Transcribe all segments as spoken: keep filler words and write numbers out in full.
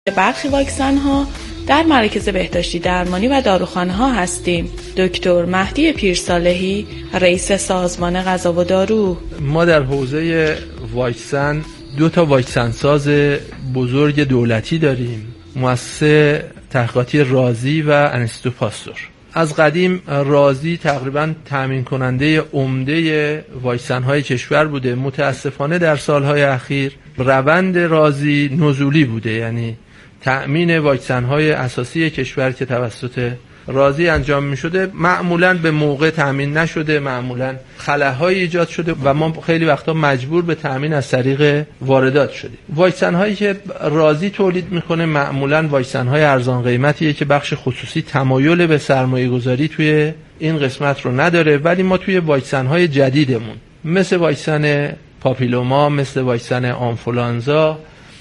برخی واکسن ها در مراکز بهداشتی درمانی و داروخانه ها هستیم. دکتر مهدی پیرصالحی، رئیس سازمان غذا و دارو. ما در حوزه واکسن دو تا واکسن ساز بزرگ دولتی داریم، مؤسسه تحقیقاتی رازی و انستیتو پاستور. از قدیم رازی تقریبا تامین کننده عمده واکسن های کشور بوده. متاسفانه در سالهای اخیر روند رازی نزولی بوده، یعنی تأمین واکسن های اساسی کشور که توسط رازی انجام می شده معمولاً به موقع تأمین نشده، معمولاً خلاهای ایجاد شده و ما خیلی وقتا مجبور به تأمین از طریق واردات شدیم. واکسن هایی که رازی تولید میکنه معمولاً واکسن های ارزان قیمتیه که بخش خصوصی تمایل به سرمایه گذاری توی این قسمت رو نداره، ولی ما توی واکسن های جدیدمون مثل واکسن پاپیلوما، مثل واکسن آنفولانزا،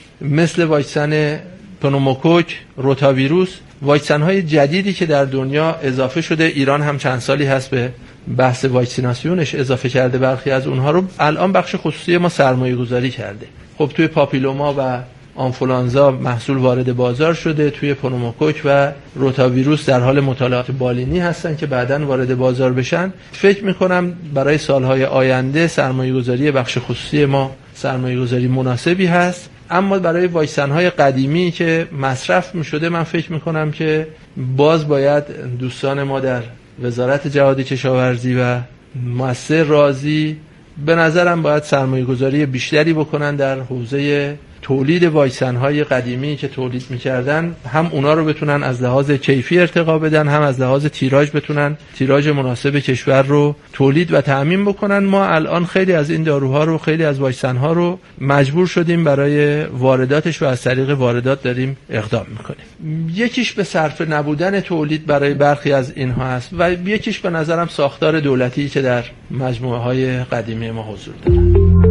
مثل واکسن پنوموکوک، روتاویروس، واکسن های جدیدی که در دنیا اضافه شده، ایران هم چند سالی هست به بحث واکسیناسیونش اضافه کرده، برخی از اونها رو الان بخش خصوصی ما سرمایه گذاری کرده. خب توی پاپیلوما و آنفولانزا محصول وارد بازار شده، توی پنوموکوک و روتاویروس در حال مطالعات بالینی هستن که بعداً وارد بازار بشن. فکر میکنم برای سالهای آینده سرمایه گذاری بخش خصوصی ما سرمایه گذاری مناسبی هست. اما برای واکسن های قدیمی که مصرف می شده من فکر می کنم که باز باید دوستان ما در وزارت جهاد کشاورزی و مؤسسه رازی به نظرم باید سرمایه گذاری بیشتری بکنن در حوزه تولید واکسن های قدیمی که تولید می‌کردن، هم اونا رو بتونن از لحاظ کیفی ارتقا بدن، هم از لحاظ تیراژ بتونن تیراژ مناسب کشور رو تولید و تأمین بکنن. ما الان خیلی از این داروها رو، خیلی از واکسن ها رو مجبور شدیم برای وارداتش و از طریق واردات داریم اقدام میکنیم. یکیش به صرف نبودن تولید برای برخی از اینها است و یکیش به نظرم ساختار دولتی که در مجموعه های قدیمی ما حضور داره.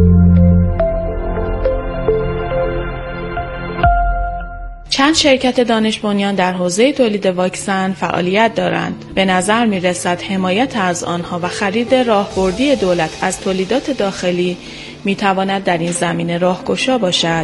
چند شرکت دانش بنیان در حوزه تولید واکسن فعالیت دارند. به نظر می رسد حمایت از آنها و خرید راهبردی دولت از تولیدات داخلی می تواند در این زمینه راهگشا باشد.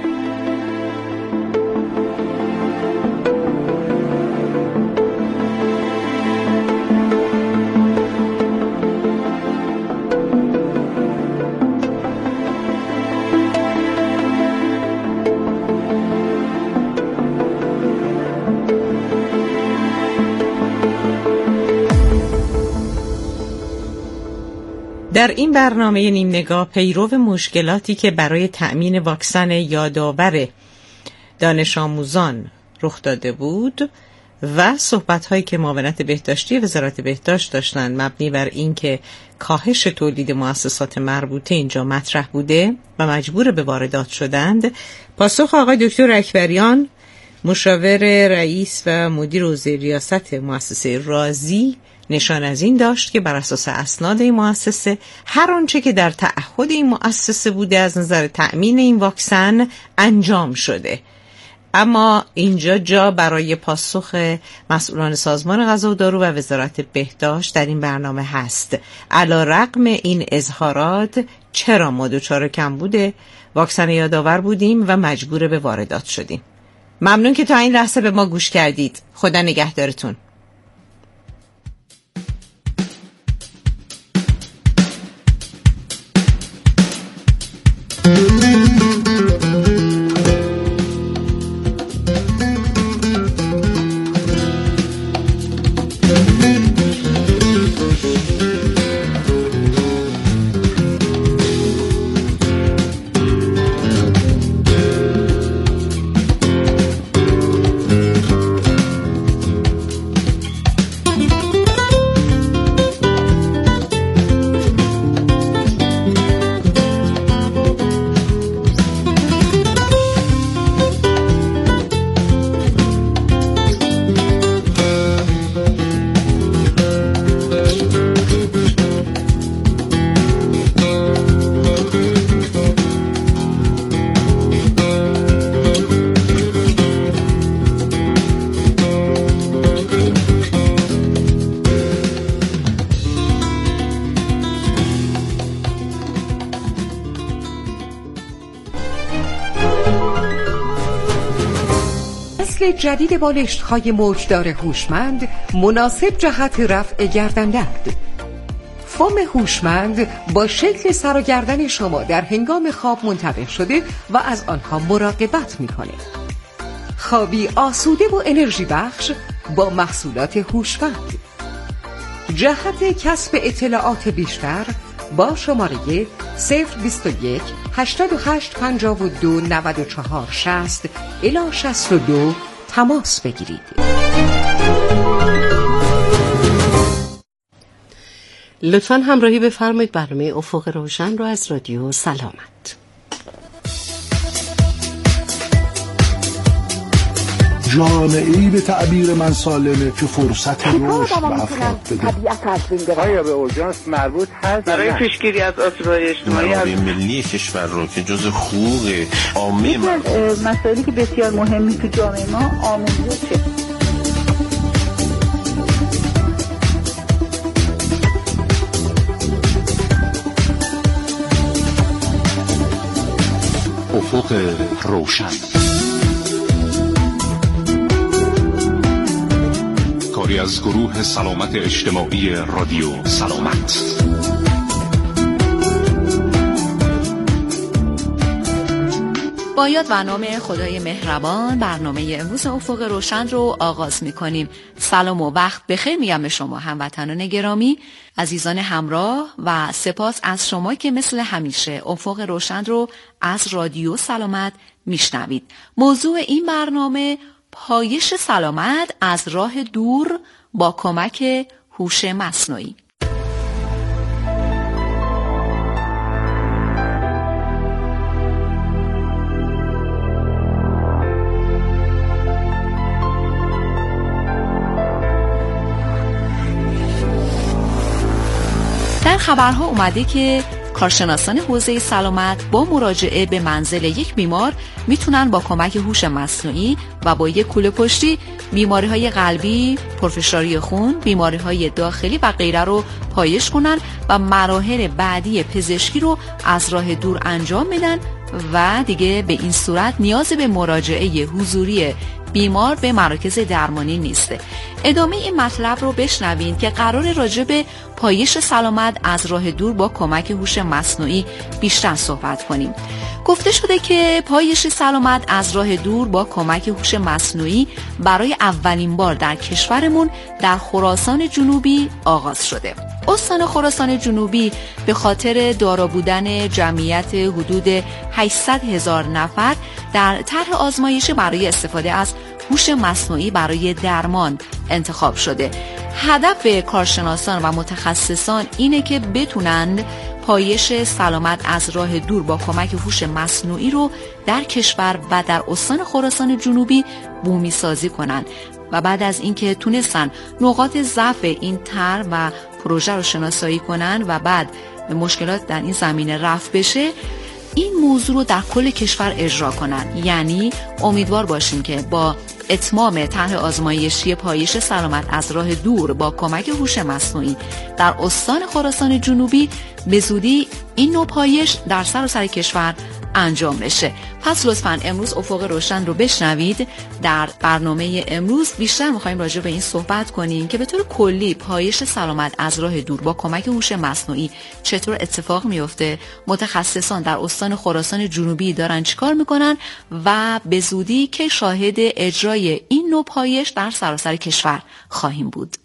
در این برنامه نیم نگاه پیرو مشکلاتی که برای تأمین واکسن یادآور دانش آموزان رخ داده بود و صحبت‌هایی که معاونت بهداشتی وزارت بهداشت داشتند مبنی بر این که کاهش تولید مؤسسات مربوطه اینجا مطرح بوده و مجبور به واردات شدند، پاسخ آقای دکتر اکبریان، مشاور رئیس و مدیر حوزه ریاست مؤسسه رازی، نشان از این داشت که بر اساس اسناد این مؤسسه هر آنچه که در تعهد این مؤسسه بوده از نظر تأمین این واکسن انجام شده. اما اینجا جا برای پاسخ مسئولان سازمان غذا و دارو و وزارت بهداشت در این برنامه هست. علی رغم این اظهارات چرا ما دچار کمبود واکسن یادآور بودیم و مجبور به واردات شدیم؟ ممنون که تا این لحظه به ما گوش کردید. خدا نگهدارتون. نسل جدید بالشت‌های موجدار هوشمند مناسب جهت رفع گردن‌درد. فوم هوشمند با شکل سر و گردن شما در هنگام خواب منتبه شده و از آنها مراقبت می‌کنه. خوابی آسوده و انرژی بخش با محصولات هوشمند. جهت کسب اطلاعات بیشتر با شماره صفر بیست و یک هشتاد و هشت پنجاه و دو نود و چهار شصت الی شصت و دو تماس بگیرید. لطفاً همراهی بفرمایید برنامه افق روشن رو از رادیو سلامت. جامعه‌ای به تعبیر من سالمه که فرصت رشد به افراد بده. آیا به اورژانس مربوط هست برای پیشگیری از آسیب‌های اجتماعی از ملی کشور رو که جزء حقوق عامه یکی از مسائلی که بسیار مهمی تو جامعه ما آموزشه. افق روشن، کاری از گروه سلامت اجتماعی رادیو سلامت. با یاد و نام خدای مهربان برنامه امروز افق روشن رو آغاز می‌کنیم. سلام و وقت بخیر میگم به شما هموطنان گرامی، عزیزان همراه، و سپاس از شما که مثل همیشه افق روشن رو از رادیو سلامت میشنوید. موضوع این برنامه پایش سلامت از راه دور با کمک هوش مصنوعی. در خبرها اومده که کارشناسان حوزه سلامت با مراجعه به منزل یک بیمار میتونن با کمک هوش مصنوعی و با یک کوله پشتی بیماری‌های قلبی، پرفشاری خون، بیماری‌های داخلی و غیره رو پایش کنن و مراحل بعدی پزشکی رو از راه دور انجام میدن و دیگه به این صورت نیاز به مراجعه حضوری بیمار به مراکز درمانی نیسته. ادامه این مطلب رو بشنوین که قرار راجع به پایش سلامت از راه دور با کمک هوش مصنوعی بیشتر صحبت کنیم. گفته شده که پایش سلامت از راه دور با کمک هوش مصنوعی برای اولین بار در کشورمون در خراسان جنوبی آغاز شده. استان خراسان جنوبی به خاطر دارا بودن جمعیت حدود هشتصد هزار نفر در طرح آزمایشی برای استفاده از هوش مصنوعی برای درمان انتخاب شده. هدف کارشناسان و متخصصان اینه که بتونند پایش سلامت از راه دور با کمک هوش مصنوعی رو در کشور و در استان خراسان جنوبی بومی سازی کنند و بعد از اینکه تونستن نقاط ضعف این طرح و پروژه رو شناسایی کنن و بعد مشکلات در این زمینه رفع بشه، این موضوع رو در کل کشور اجرا کنن. یعنی امیدوار باشیم که با اتمام طرح آزمایشی پایش سلامت از راه دور با کمک هوش مصنوعی در استان خراسان جنوبی به زودی این نوع پایش در سراسر کشور انجام بشه. پس لطفاً امروز افق روشن رو بشنوید. در برنامه امروز بیشتر می‌خوایم راجع به این صحبت کنیم که به طور کلی پایش سلامت از راه دور با کمک هوش مصنوعی چطور اتفاق میفته، متخصصان در استان خراسان جنوبی دارن چیکار میکنن و به زودی که شاهد اجرای این نوع پایش در سراسر کشور خواهیم بود.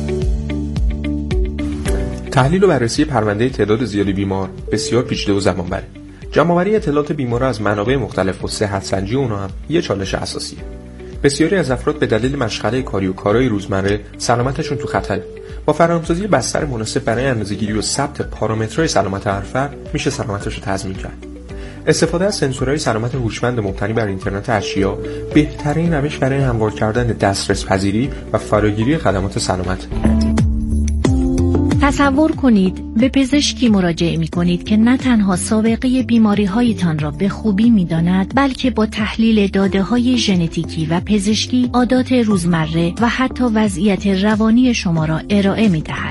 تحلیل و بررسی پرونده تعداد زیادی بیمار بسیار پیچیده و زمان بره. جمع‌آوری اطلاعات بیمارا از منابع مختلف و صحت سنجی اونها هم یه چالش اساسیه. بسیاری از افراد به دلیل مشغله کاری و کارهای روزمره سلامتشون تو خطره. با فراهم‌سازی بستر مناسب برای اندازه‌گیری و ثبت پارامترهای سلامت هر فرد میشه سلامتش رو تضمین کرد. استفاده از سنسورهای سلامت هوشمند مبتنی بر اینترنت اشیا بهترین روش برای هموار کردن دسترس پذیری و فراگیری خدمات سلامت. تصور کنید به پزشکی مراجعه می کنید که نه تنها سابقه بیماری هایتان را به خوبی می داند، بلکه با تحلیل داده های ژنتیکی و پزشکی عادات روزمره و حتی وضعیت روانی شما را ارائه می دهد.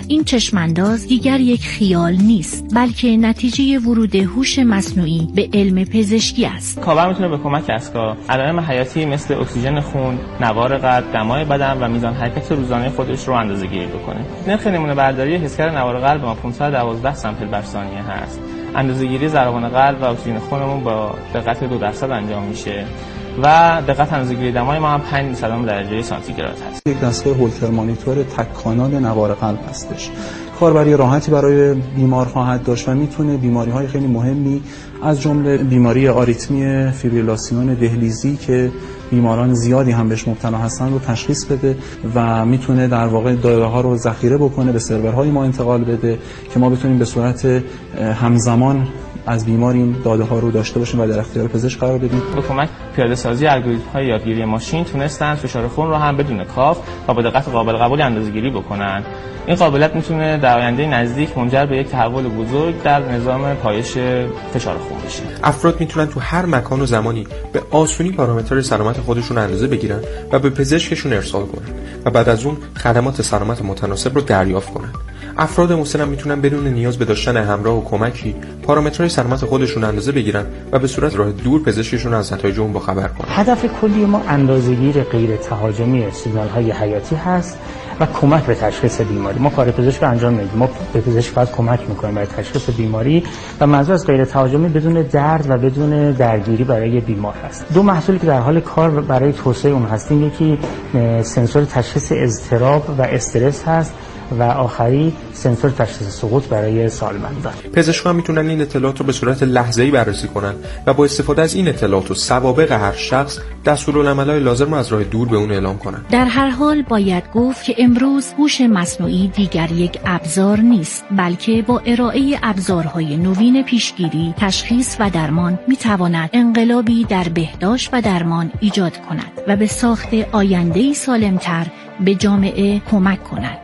شود. این چشمانداز دیگر یک خیال نیست، بلکه نتیجه ورود هوش مصنوعی به علم پزشکی است. کاور میتونه به کمک از علائم حیاتی مثل اکسیژن خون، نوار قلب، دمای بدن و میزان حرکت روزانه خودش رو اندازه‌گیری بکنه. نرخ نمونه برداری حسگر نوار قلب ما پانصد و دوازده سامپل بر ثانیه هست. اندازه‌گیری ضربان قلب و اکسیژن خونمون با دقت دو درصد انجام میشه و دقت اندازه‌گیری دمای ما هم پنج صدم درجه سانتیگراد هست. یک دستگاه هولتر مانیتور تک کانال نوار قلب هستش. کاربری راحتی برای بیمار خواهد داشت و میتونه بیماری‌های خیلی مهمی از جمله بیماری آریتمی فیبریلاسیون دهلیزی که بیماران زیادی هم بهش مبتلا هستن رو تشخیص بده و میتونه در واقع داده‌ها رو ذخیره بکنه، به سرورهای ما انتقال بده که ما بتونیم به صورت همزمان از بیماریم داده ها رو داشته باشیم و در اختیار پزشک قرار بدیم. به کمک پیاده سازی الگوریتم های یادگیری ماشین تونستن فشار خون رو هم بدون کاف و با دقت قابل قبولی اندازه‌گیری بکنن. این قابلیت میتونه در آینده نزدیک منجر به یک تحول بزرگ در نظام پایش فشار خون بشه. افراد میتونن تو هر مکان و زمانی به آسونی پارامتر سلامت خودشون اندازه بگیرن و به پزشکشون ارسال کنن و بعد از اون خدمات سلامت متناسب رو دریافت کنن. افراد مسن میتونن بدون نیاز به داشتن همراه و کمکی پارامترهای سلامت خودشون اندازه بگیرن و به صورت راه دور پزشکشون از نتایج اون باخبر کنن. هدف کلی ما اندازه‌گیری غیر تهاجمی سیگنال‌های حیاتی هست و کمک به تشخیص بیماری. ما کار پزشک انجام نمیدیم، ما به پزشک فقط کمک میکنیم برای تشخیص بیماری و منظور از غیر تهاجمی بدون درد و بدون درگیری برای بیمار هست. دو محصولی که در حال کار برای توسعه اون هستیم، یکی سنسور تشخیص اضطراب و استرس هست و آخری سنسور تشخیص سقوط برای سالمندان. پزشکان میتونن این اطلاعات رو به صورت لحظه‌ای بررسی کنن و با استفاده از این اطلاعات و سوابق هر شخص دستورالعمل‌های لازم رو از راه دور به اون اعلام کنن. در هر حال باید گفت که امروز هوش مصنوعی دیگر یک ابزار نیست، بلکه با ارائه ابزارهای نوین پیشگیری، تشخیص و درمان میتواند انقلابی در بهداشت و درمان ایجاد کند و به ساخت آینده‌ای سالمتر به جامعه کمک کند.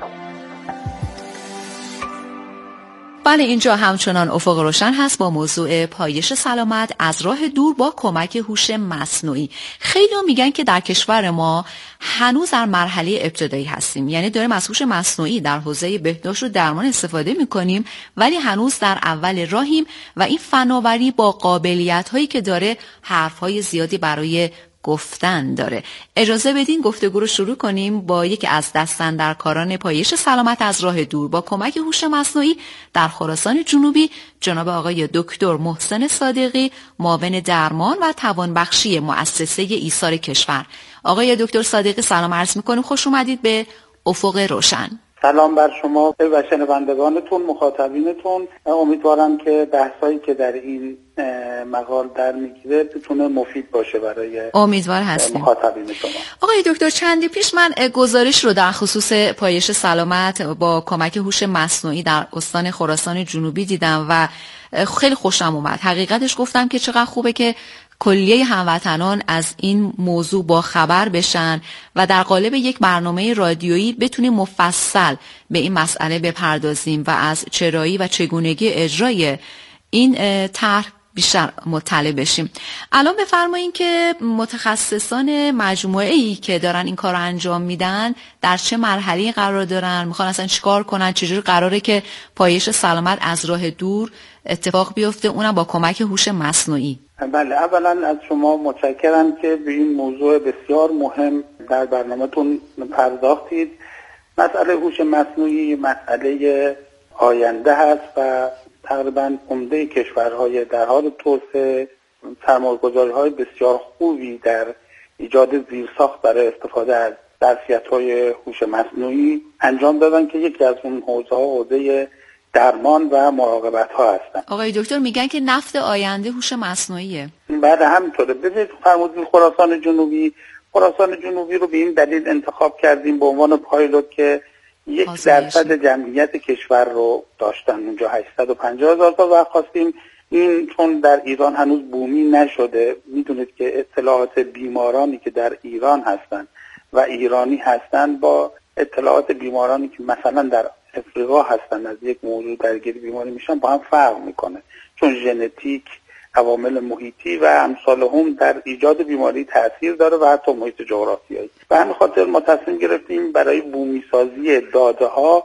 بله، اینجا همچنان افق روشن هست با موضوع پایش سلامت از راه دور با کمک هوش مصنوعی. خیلی میگن که در کشور ما هنوز در مرحله ابتدایی هستیم، یعنی داریم از هوش مصنوعی در حوزه بهداشت و درمان استفاده میکنیم ولی هنوز در اول راهیم و این فناوری با قابلیت هایی که داره حرف های زیادی برای گفتن داره. اجازه بدین گفتگو رو شروع کنیم با یکی از دستاندرکاران پایش سلامت از راه دور با کمک هوش مصنوعی در خراسان جنوبی، جناب آقای دکتر محسن صادقی، معاون درمان و توانبخشی مؤسسه ایثار کشور. آقای دکتر صادقی سلام عرض می‌کنیم، خوش اومدید به افق روشن. سلام بر شما و شنوندگانتون، مخاطبینتون. امیدوارم که بحثایی که در این مقال در میگیره بتونه مفید باشه برای امیدوار هستیم مخاطبین شما. آقای دکتر، چندی پیش من گزارش رو در خصوص پایش سلامت با کمک هوش مصنوعی در استان خراسان جنوبی دیدم و خیلی خوشم اومد. حقیقتش گفتم که چقدر خوبه که کلیه هموطنان از این موضوع با خبر بشن و در قالب یک برنامه رادیویی بتونیم مفصل به این مسئله بپردازیم و از چرایی و چگونگی اجرای این طرح بیشتر مطلع بشیم. الان بفرمایید که متخصصان مجموعه‌ای که دارن این کار رو انجام میدن در چه مرحله‌ای قرار دارن، میخوان اصلا چیکار کنن، چجوری قراره که پایش سلامت از راه دور اتفاق بیفته، اونم با کمک هوش مصنوعی؟ بله، اولا از شما متشکرم که به این موضوع بسیار مهم در برنامه‌تون پرداختید. مسئله هوش مصنوعی مسئله آینده هست و تقریبا عمده کشورهای در حال توسعه سرمایه‌گذاری‌های بسیار خوبی در ایجاد زیرساخت برای استفاده از ظرفیت‌های هوش مصنوعی انجام دادن که یکی از اون حوزه‌ها حوزه درمان و مراقبت ها هستن. آقای دکتر میگن که نفت آینده هوش مصنوعیه. بعد همینطوره. ببینید فرمودین خراسان جنوبی، خراسان جنوبی رو به این دلیل انتخاب کردیم به عنوان پایلوت که یک درصد جمعیت کشور رو داشتن اونجا هشتصد و پنجاه هزار تا و خواستیم این چون در ایران هنوز بومی نشده، میدونید که اطلاعات بیمارانی که در ایران هستن و ایرانی هستن با اطلاعات بیمارانی که مثلا در افریقا هستن از یک موضوع درگیر بیماری میشن با هم فرق میکنه، چون ژنتیک، عوامل محیطی و امثال هم در ایجاد بیماری تاثیر داره و حتی محیط جغرافیایی. و همین خاطر ما تصمیم گرفتیم برای بومی سازی داده ها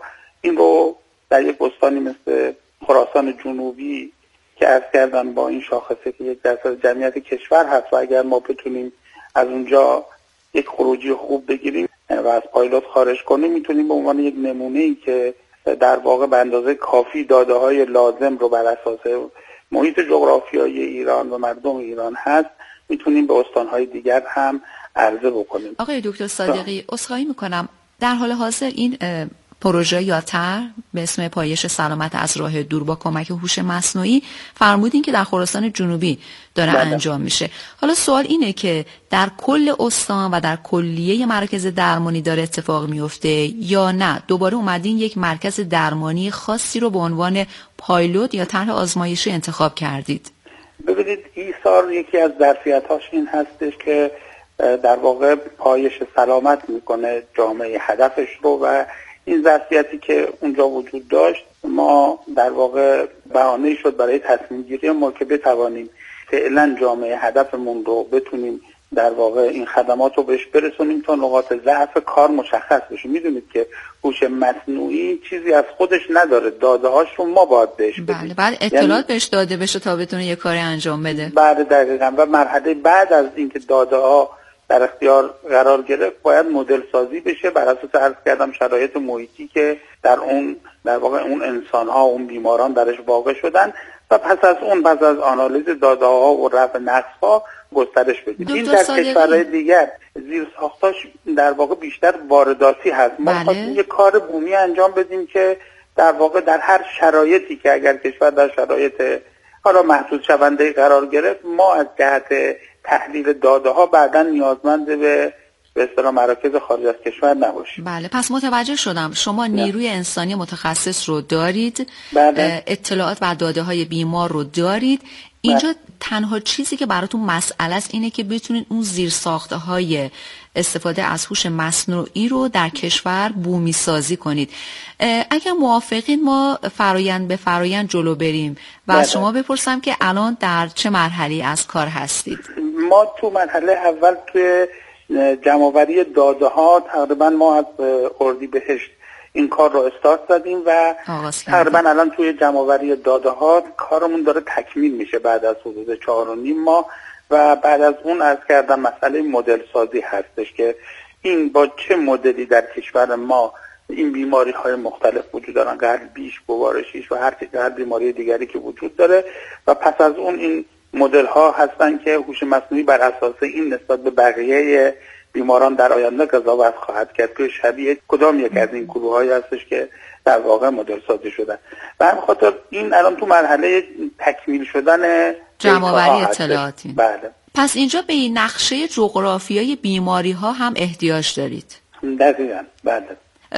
این رو در یک استانی مثل خراسان جنوبی که عرض کردن با این شاخصه که یک درصد جمعیت کشور هست و اگر ما بتونیم از اونجا یک خروجی خوب بگیریم و از پایلوت خارج کنیم، میتونیم به عنوان یک نمونه‌ای که در واقع به اندازه کافی داده‌های لازم رو بر اساس محیط جغرافیایی ایران و مردم ایران هست، میتونیم به استان‌های دیگر هم عرضه بکنیم. آقای دکتر صادقی، عذرخواهی میکنم، در حال حاضر این پروژه یا طرح به اسم پایش سلامت از راه دور با کمک هوش مصنوعی فرمودین که در خراسان جنوبی داره بله. انجام میشه. حالا سوال اینه که در کل استان و در کلیه مراکز درمانی داره اتفاق میفته یا نه دوباره اومدین یک مرکز درمانی خاصی رو به عنوان پایلوت یا طرح آزمایشی انتخاب کردید؟ ببینید ایثار یکی از ظرفیت‌هاش این هستش که در واقع پایش سلامت میکنه جامعه هدفش رو و این ظرفیتی که اونجا وجود داشت ما در واقع بهانه‌ای شد برای تصمیم گیری ما که بتوانیم فعلا جامعه هدفمون رو بتونیم در واقع این خدمات رو بهش برسونیم تا نقاط ضعف کار مشخص بشه. میدونید که هوش مصنوعی چیزی از خودش نداره، داده هاش رو ما باید بهش بدیم. بله بعد اطلاعات یعنی بهش داده بشه تا بتونه یه کاری انجام بده. بعد دقیقاً و مرحله بعد از اینکه داده ها در اختیار قرار گرفت باید مدل سازی بشه بر اساس عرض کردم شرایط محیطی که در اون در واقع اون انسان ها اون بیماران درش واقع شدن و پس از اون پس از آنالیز داده ها و رفع نقص ها گسترش بدیم. این در کشورهای دیگر زیر ساختاش در واقع بیشتر وارداتی هست. ما بله. خواستیم یه کار بومی انجام بدیم که در واقع در هر شرایطی که اگر کشور در شرایط حالا محدود شونده قرار گرفت ما از جهت تحلیل داده ها بعداً نیازمند به به اصطلاح مراکز خارج از کشور نباشیم. بله پس متوجه شدم شما نیروی انسانی متخصص رو دارید، بله. اطلاعات و داده های بیمار رو دارید. اینجا بله. تنها چیزی که براتون مسئله است اینه که بتونید اون زیرساخته های استفاده از هوش مصنوعی رو در کشور بومی سازی کنید. اگر موافقین ما فرایند به فرایند جلو بریم و بله. از شما بپرسم که الان در چه مرحله از کار هستید؟ ما تو مرحله اول توی جمع‌آوری داده ها تقریبا ما از اردیبهشت این کار رو استارت زدیم و تقریبا الان توی جمع‌آوری داده ها کارمون داره تکمیل میشه بعد از حدود چهار و نیم ماه و بعد از اون عرض کردم مسئله مدل سازی هستش که این با چه مدلی در کشور ما این بیماری های مختلف وجود دارن، قلبیش، گوارشیش و هر هر بیماری دیگری که وجود داره و پس از اون این مدل ها هستن که هوش مصنوعی بر اساس این نسبت به بقیه بیماران در آینده قضاوت خواهد کرد که شبیه کدام یک از این گروه هایی هستش که در واقع مدل سازی شدن و همین خاطر این الان تو مرحله تکمیل شدن جمع‌آوری اطلاعاتی. بله. پس اینجا به این نقشه جغرافیایی بیماری ها هم احتیاج دارید. دقیقاً بله.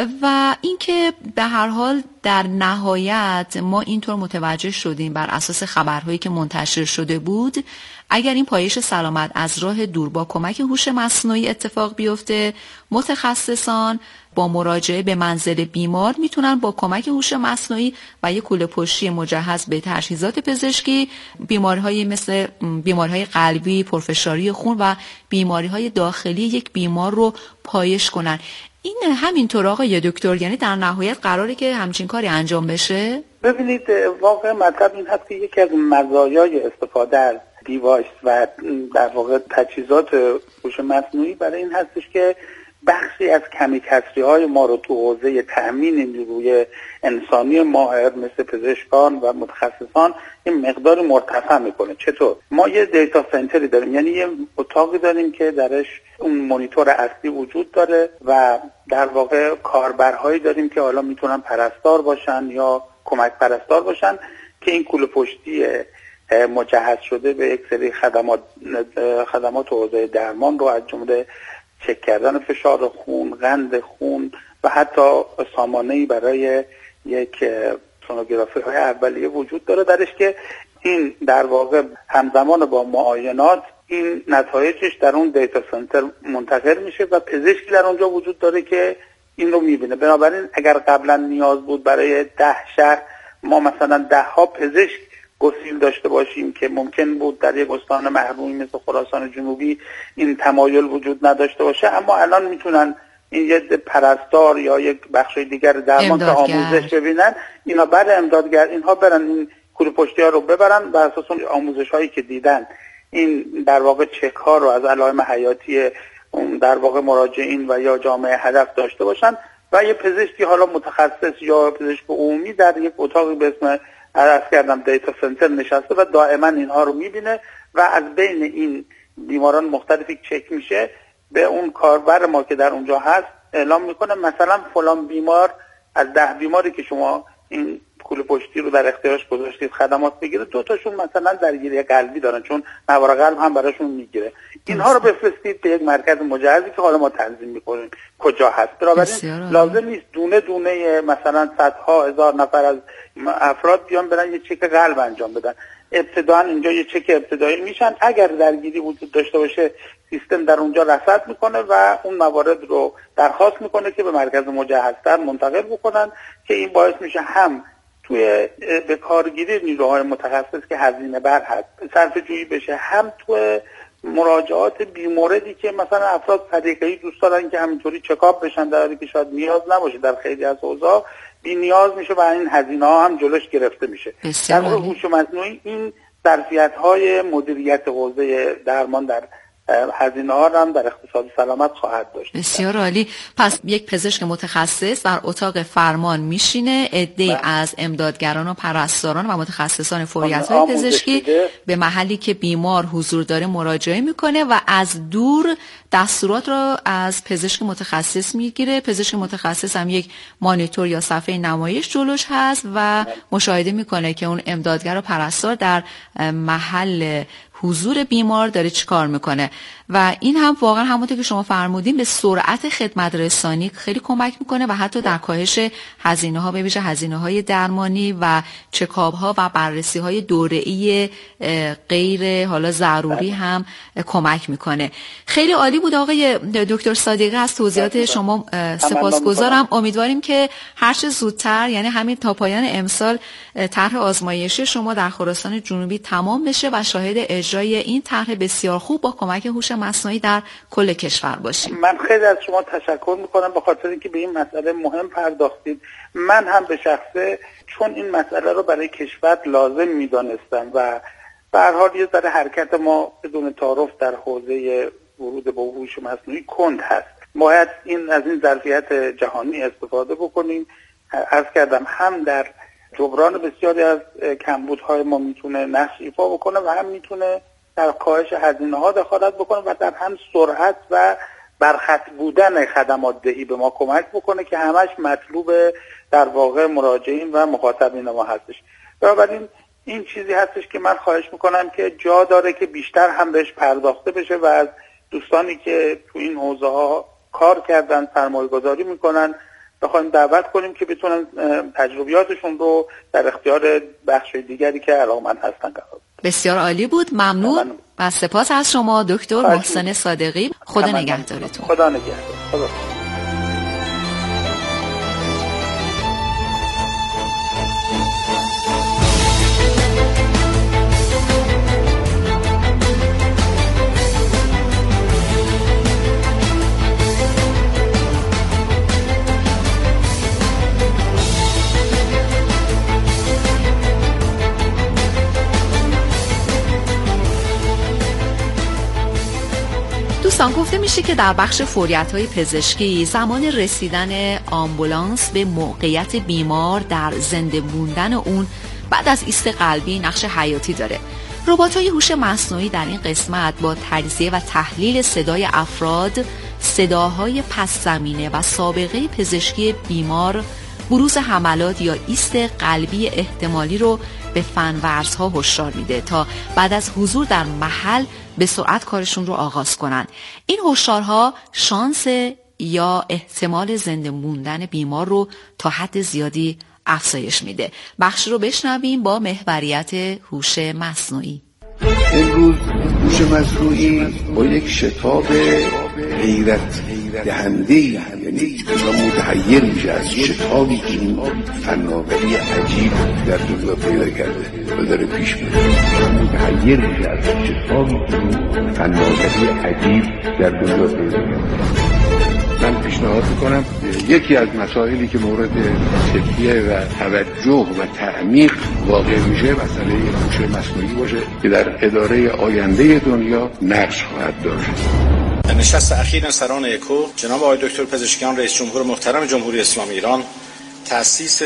و اینکه به هر حال در نهایت ما اینطور متوجه شدیم بر اساس خبرهایی که منتشر شده بود اگر این پایش سلامت از راه دور با کمک هوش مصنوعی اتفاق بیفته متخصصان با مراجعه به منزل بیمار میتونن با کمک هوش مصنوعی و یک کوله پشتی مجهز به تجهیزات پزشکی بیماری‌های مثل بیماری‌های قلبی، پرفشاری خون و بیماری‌های داخلی یک بیمار رو پایش کنن. این همینطور آقای دکتر، یعنی در نهایت قراره که همچین کاری انجام بشه؟ ببینید واقع مطلب این هست که یکی از مزایای استفاده از دیوایس و در واقع تجهیزات هوش مصنوعی برای این هستش که بخشی از کمی کسری های ما رو تو حوزه تأمین نیروی انسانی ماهر مثل پزشکان و متخصصان این مقدار مرتفع میکنه. چطور؟ ما یه دیتا سنتری داریم، یعنی یه اتاقی داریم که درش اون مانیتور اصلی وجود داره و در واقع کاربرهایی داریم که حالا میتونن پرستار باشن یا کمک پرستار باشن که این کوله پشتی مجهز شده به یک سری خدمات خدمات حوزه درمان رو از جمله چک کردن فشار خون، قند خون و حتی سامانه‌ای برای یک سونوگرافی های اولیه وجود داره درش که این در واقع همزمان با معاینات این نتایجش در اون دیتا سنتر منتقل میشه و پزشکی در اونجا وجود داره که این رو میبینه. بنابراین اگر قبلا نیاز بود برای ده شهر ما مثلا ده ها پزشک گسیل داشته باشیم که ممکن بود در یک استان محرومی مثل خراسان جنوبی این تمایل وجود نداشته باشه، اما الان میتونن این یه پرستار یا یک بخش دیگر درمان که آموزش ببینن، اینا بعد امدادگر اینها برن این کوله پشتی ها رو ببرن بر اساس اون آموزش هایی که دیدن، این در واقع چک ها رو از علائم حیاتی اون در واقع مراجعین و یا جامعه هدف داشته باشن و یه پزشکی حالا متخصص یا پزشک عمومی در یک اتاقی به اسم عرض کردم دیتا سنتر نشسته و دائما اینها رو میبینه و از بین این بیماران مختلفی چک میشه، به اون کاربر ما که در اونجا هست اعلام میکنه مثلا فلان بیمار از ده بیماری که شما این کوله پشتی رو در اختیارش گذاشتید خدمات بگیره، دو تاشون مثلا درگیری قلبی دارن چون نوار قلب هم براشون میگیره، اینها رو بفرستید به یک مرکز مجهزی که حالا ما تنظیم میکنیم کجا هست. بنابراین لازم نیست دونه دونه مثلا صدها هزار نفر از افراد بیان برن یه چک قلب انجام بدن. ابتداً اینجا یه چک ابتدایی میشن، اگر درگیری وجود داشته باشه سیستم در اونجا رصد میکنه و اون موارد رو درخواست میکنه که به مرکز مجهزتر منتقل بکنن که این باعث میشه هم توی به کارگیری نیروهای متخصص که هزینه بر هست صرفه جویی بشه، هم توی مراجعات بیموردی که مثلا افراد صدیقه‌ای دوست دارن که همینطوری چکاپ بشن در حالی که شاید نیاز نباشه در خیلی از اوضاع بی نیاز میشه و این هزینه ها هم جلوش گرفته میشه. در واقع هوش مصنوعی این ظرفیت‌های مدیریت حوزه درمان در هزینه ها هم در اقتصاد سلامت خواهد داشت. بسیار عالی. پس یک پزشک متخصص در اتاق فرمان میشینه، عده‌ای از امدادگران و پرستاران و متخصصان فوریت‌های پزشکی به محلی که بیمار حضور داره مراجعه میکنه و از دور دستورات را از پزشک متخصص میگیره. پزشک متخصص هم یک مانیتور یا صفحه نمایش جلوش هست و مشاهده میکنه که اون امدادگر و پرستار در محل حضور بیمار داره چیکار میکنه و این هم واقعا همونطور که شما فرمودین به سرعت خدمت رسانی خیلی کمک میکنه و حتی در کاهش هزینه ها، به ویژه هزینه های درمانی و چکاپ ها و بررسی های دوره‌ای غیر حالا ضروری هم کمک میکنه. خیلی عالی بود آقای دکتر صادقی، از توضیحات شما سپاسگزارم. امیدواریم که هر چه زودتر، یعنی همین تا پایان امسال، طرح آزمایشی شما در خراسان جنوبی تمام بشه و شاهد اجرای این طرح بسیار خوب با کمک هوش مصنوعی در کل کشور باشیم. من خیلی از شما تشکر میکنم به خاطر اینکه به این مسئله مهم پرداختید. من هم به شخصه چون این مسئله رو برای کشور لازم میدانستم و به هر حال یه ذره حرکت ما بدون تعارف در حوزه ورود به هوش مصنوعی کند هست، باید این از این ظرفیت جهانی استفاده بکنیم. عرض کردم هم در جبران بسیاری از کمبودهای ما میتونه نقش ایفا بکنه و هم میتونه در کاهش هزینه ها دخالت بکنه و در هم سرعت و برخط بودن خدمات دهی به ما کمک بکنه که همش مطلوب در واقع مراجعین و مخاطبین ما هستش. بنابراین این چیزی هستش که من خواهش میکنم که جا داره که بیشتر هم بهش پرداخته بشه و از دوستانی که تو این حوزه ها کار کردن، سرمایه گذاری میکنن، بخوایم دعوت کنیم که بتونن تجربیاتشون رو در اختیار بخش دیگری که علاقمند هستن قرار. بسیار عالی بود. ممنون و سپاس از شما دکتر محسن صادقی. خدا نگهدارتون. خدا نگهدار. خدا. دوستان، گفته میشه که در بخش فوریت‌های پزشکی زمان رسیدن آمبولانس به موقعیت بیمار در زنده موندن اون بعد از ایست قلبی نقش حیاتی داره. ربات‌های هوش مصنوعی در این قسمت با تجزیه و تحلیل صدای افراد، صداهای پس زمینه و سابقه پزشکی بیمار، بروز حملات یا ایست قلبی احتمالی رو به فناورزها هشدار میده تا بعد از حضور در محل به سرعت کارشون رو آغاز کنن. این هشدارها شانس یا احتمال زنده موندن بیمار رو تا حد زیادی افزایش میده. بخش رو بشنویم با محوریت هوش مصنوعی. امروز هوش مصنوعی با یک شتاب حیرت دهنده‌ای، یعنی انسان متحیر میشه از شتابی که این فناوری عجیب در دنیا پیدا کرده و داره پیش میره. متحیر میشه از شتابی که این فناوری عجیب در دنیا پیدا کرده. من پیشنهاد پیشنهاد میکنم یکی از مسائلی که مورد تکیه و توجه و تعمیق واقع میشه مسئله هوش مصنوعی باشه که در اداره آینده دنیا نقش خواهد داشت. در نشست اخیر سران اکو جناب آقای دکتر پزشکیان رئیس جمهور محترم جمهوری اسلامی ایران تأسیس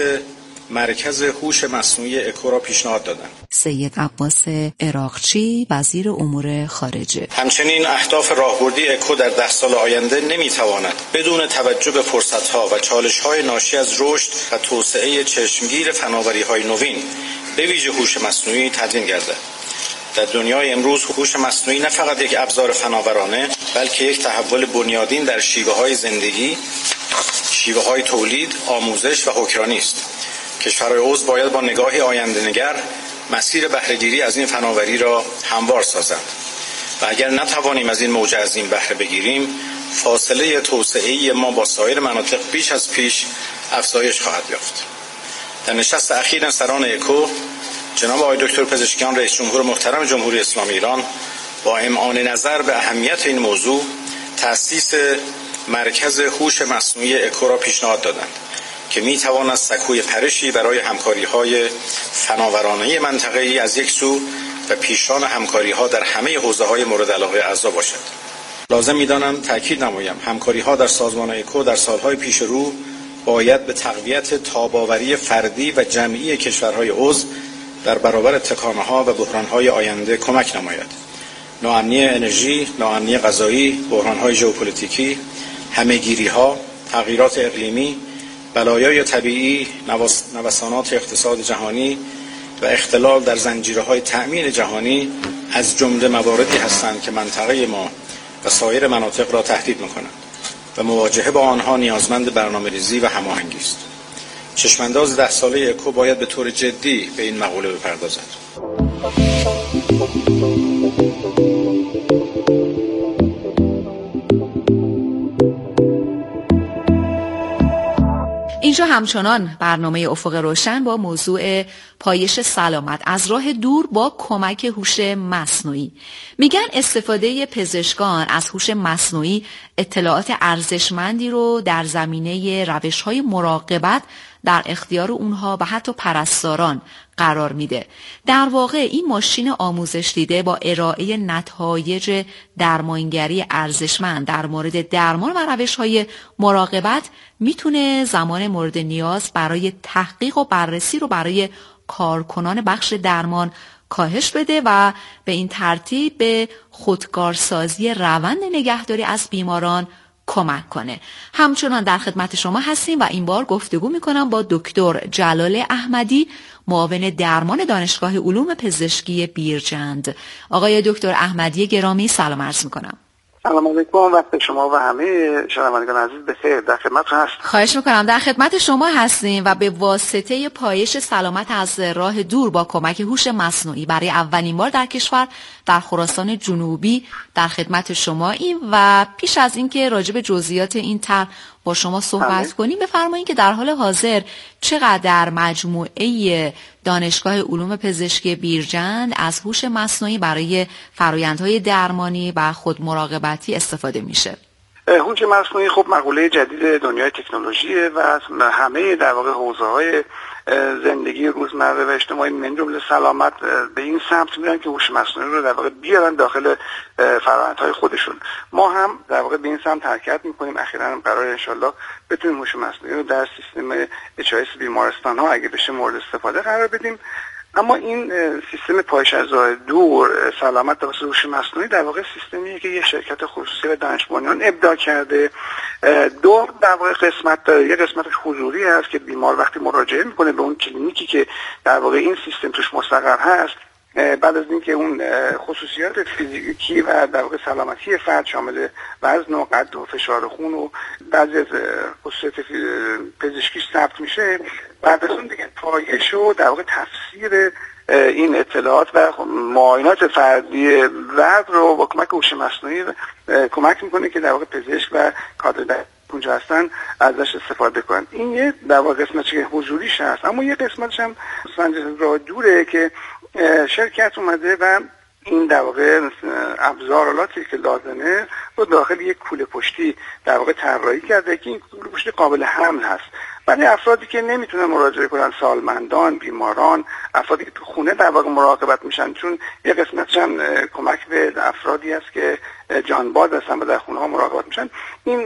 مرکز هوش مصنوعی اکو را پیشنهاد دادند. سید عباس عراقچی وزیر امور خارجه همچنین اهداف راهبردی اکو در ده سال آینده نمیتواند بدون توجه به فرصت‌ها و چالش‌های ناشی از رشد و توسعه چشمگیر فناوری‌های نوین به ویژه هوش مصنوعی تدوین گردد. در دنیای امروز هوش مصنوعی نه فقط یک ابزار فناورانه بلکه یک تحول بنیادین در شیوه‌های زندگی، شیوه‌های تولید، آموزش و حکمرانی است. کشورهای عضو باید با نگاهی آینده‌نگر مسیر بهره‌گیری از این فناوری را هموار سازند و اگر نتوانیم از این موج عظیم بهره بگیریم فاصله توسعه‌ای ما با سایر مناطق بیش از پیش افزایش خواهد یافت. در نشست اخیر سران اکو جناب آقای دکتر پزشکیان رئیس جمهور محترم جمهوری اسلامی ایران با امعان نظر به اهمیت این موضوع تأسیس مرکز هوش مصنوعی اکو را پیشنهاد دادند که می تواند سکوی پرشی برای همکاری‌های فناورانه منطقه‌ای از یک سو و پیشران همکاری‌ها در همه حوزه‌های مورد علاقه اعضا باشد. لازم می‌دانم تأکید نمایم همکاری‌ها در سازمان اکو در سال‌های پیش رو باید به تقویت تاب‌آوری فردی و جمعی کشورهای عضو در برابر تکانه‌ها و بحران‌های آینده کمک نماید. ناامنی انرژی، ناامنی غذایی، بحران‌های ژئوپلیتیکی، همه‌گیری‌ها، تغییرات اقلیمی، بلایای طبیعی، نوسانات اقتصاد جهانی و اختلال در زنجیره‌های تأمین جهانی از جمله مواردی هستند که منطقه ما و سایر مناطق را تهدید می‌کنند و مواجهه با آنها نیازمند برنامه‌ریزی و هماهنگی است. چشمانداز ده ساله اکو باید به طور جدی به این مقوله بپردازد. اینجا همچنان برنامه افق روشن با موضوع پایش سلامت از راه دور با کمک هوش مصنوعی. میگن استفاده پزشکان از هوش مصنوعی اطلاعات ارزشمندی رو در زمینه روش‌های مراقبت در اختیار اونها و حتی پرستاران قرار میده. در واقع این ماشین آموزش دیده با ارائه نتایج درمانگری ارزشمند در مورد درمان و روش‌های مراقبت میتونه زمان مورد نیاز برای تحقیق و بررسی رو برای کارکنان بخش درمان کاهش بده و به این ترتیب به خودکارسازی روند نگهداری از بیماران کمک کنه. همچنان در خدمت شما هستیم و این بار گفتگو میکنم با دکتر جلال احمدی، معاون درمان دانشگاه علوم پزشکی بیرجند. آقای دکتر احمدی گرامی سلام عرض میکنم. سلام علیکم، وقت شما و همه شنوندگان عزیز بخیر. در خدمتتون هستم. خواهش میکنم. در خدمت شما هستیم و به واسطه پایش سلامت از راه دور با کمک هوش مصنوعی برای اولین بار در کشور در خراسان جنوبی در خدمت شماییم و پیش از اینکه راجع به جزئیات این طرح با شما صحبت کنیم بفرمایید که در حال حاضر چقدر مجموعه دانشگاه علوم پزشکی بیرجند از هوش مصنوعی برای فرآیندهای درمانی و خودمراقبتی استفاده میشه؟ هوش مصنوعی خب مقوله جدید دنیای تکنولوژیه و همه در واقع حوزه‌های زندگی روزمره و اجتماعی من جمله سلامت به این سمت میرن که هوش مصنوعی رو در واقع بیارن داخل فرآیندهای خودشون. ما هم در واقع به این سمت حرکت میکنیم. اخیراً قرار انشالله بتونیم هوش مصنوعی رو در سیستم اچ آی اس بیمارستان ها اگه بشه مورد استفاده قرار بدیم. اما این سیستم پایش از راه دور سلامت توسط هوش مصنوعی در واقع سیستمیه که یه شرکت خصوصی و دانش بنیان ابداع کرده. دو در واقع قسمت داره. یه قسمتش حضوری هست که بیمار وقتی مراجعه میکنه به اون کلینیکی که در واقع این سیستم توش مستقر هست، بعد از اینکه اون خصوصیات فیزیکی و در واقع سلامتی فرد شامل وزن و قد و فشار خون و بعضی از خصوصیات پزشکیش ثبت میشه، بعد از اون دیگه پایش و در واقع تفسیر این اطلاعات و معاینات فردی فرد رو با کمک هوش مصنوعی کمک میکنه که در واقع پزشک و کادر در اونجا هستن ازش استفاده کنن. این یه در واقع قسمتش که حضوریش هست. اما یه قسمتش هم سنجش راه دوره که شرکت اومده و این در واقع ابزارالاتی که لازمه رو داخل یک کوله پشتی در واقع طراحی کرده که این کوله پشتی قابل حمل هست. برای افرادی که نمیتونن مراجعه کنن، سالمندان، بیماران، افرادی که تو خونه در واقع مراقبت میشن، چون یه قسمتش هم کمک به افرادی هست که جانباز هستن و در خونه ها مراقبت میشن، این